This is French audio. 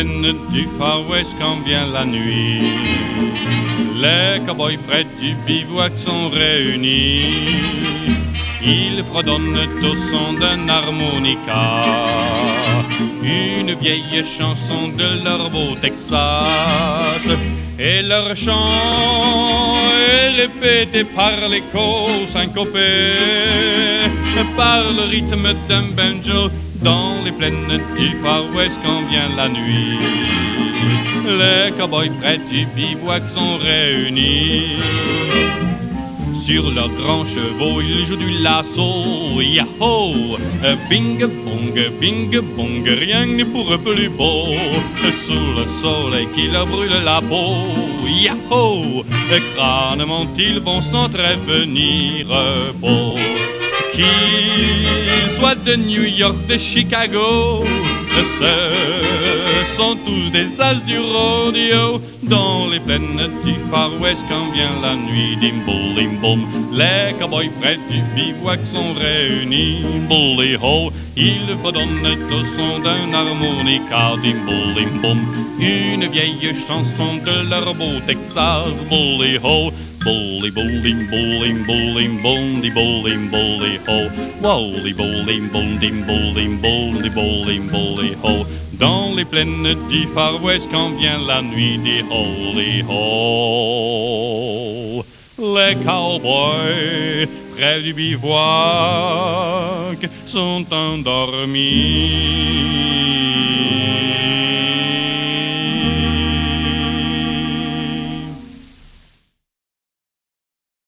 plaines du Far West quand vient la nuit. Les cow-boys près du bivouac sont réunis. Ils fredonnent au son d'un harmonica une vieille chanson de leur beau Texas. Et leur chant est répété par l'écho syncopé, par le rythme d'un banjo dans les plaines du Far West quand vient la nuit. Les cow-boys près du bivouac sont réunis. Sur leurs grands chevaux, ils jouent du lasso, yahoo! Bing bong, rien n'est pour eux plus beau. Sous le soleil qui leur brûle la peau, yahoo! Crânement, ils vont sans trêve venir beau. Qu'ils soient de New York, de Chicago, ce sont tous des as du rodeo. Dans les plaines du Far West quand vient la nuit, dim-boum, dim-boum, les cow-boys près du bivouac sont réunis. Bully-ho, ils fredonnent au son d'un harmonica, dim-boum, dim-boum, une vieille chanson de leur beau Texas. Bully-ho, bully, bowling, bowling, bowling, bondy, bowling, bully ho, wally, bowling, bondim, bowling, bondy, bowling, bully ho. Dans les plaines du Far West quand vient la nuit des holy ho. Les cowboys près du bivouac sont endormis.